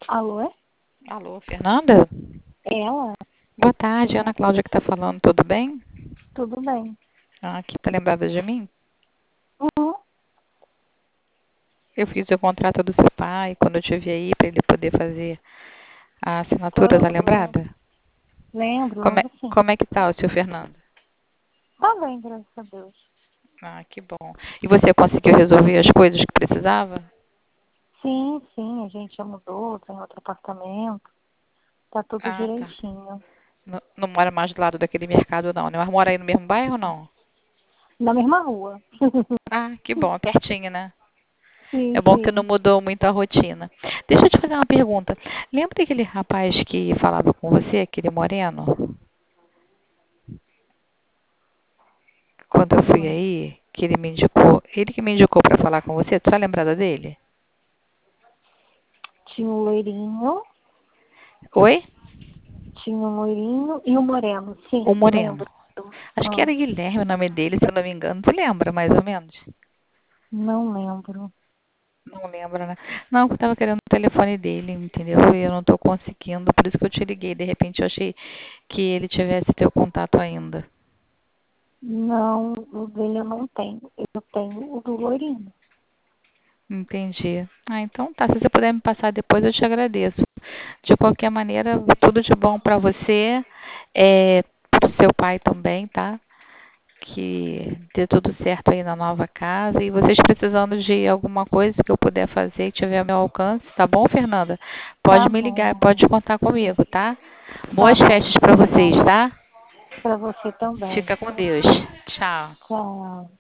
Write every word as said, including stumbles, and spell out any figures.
Alô? Alô, Fernanda? Ela? Boa tarde, Ana Cláudia que está falando, tudo bem? Tudo bem? Ah, aqui tá lembrada de mim? Uhum. Eu fiz o contrato do seu pai quando eu tive aí para ele poder fazer a assinatura, tá Foi. lembrada? Lembro, Como é, lembro sim. como é que tá o seu Fernando? Tá bem, graças a Deus. Ah, que bom. E você conseguiu resolver as coisas que precisava? Sim, sim, a gente já mudou, tem outro apartamento. Tá tudo Ah, tá. direitinho. Não, não mora mais do lado daquele mercado não, né? Mas mora aí no mesmo bairro ou não? Na mesma rua. Ah, que bom, pertinho, né? É Sim, bom que não sim. mudou muito a rotina. Deixa eu te fazer uma pergunta. Lembra daquele rapaz que falava com você, aquele moreno? Quando eu fui Hum. aí, que ele me indicou, ele que me indicou para falar com você, tu tá lembrada dele? Tinha um loirinho, Oi? tinha um loirinho e um moreno. O Sim, moreno. lembro. Acho que Ah, era Guilherme o nome dele, se eu não me engano. Tu lembra, mais ou menos? não lembro. Não lembra, né? Não, eu tava querendo o telefone dele, entendeu? E eu não tô conseguindo, por isso que eu te liguei. De repente eu achei que ele tivesse teu contato ainda. Não, o dele eu não tenho. Eu tenho o do loirinho. Entendi. Ah, então tá. Se você puder me passar depois, eu te agradeço. De qualquer maneira, tudo de bom para você, é, para o seu pai também, tá? Que dê tudo certo aí na nova casa. E vocês precisando de alguma coisa que eu puder fazer e tiver ao meu alcance, tá bom, Fernanda? Tá Pode me ligar, bom, pode contar comigo, tá? tá Boas bom. festas para vocês, tá? Pra você também. Fica com Deus. Tchau. Tchau.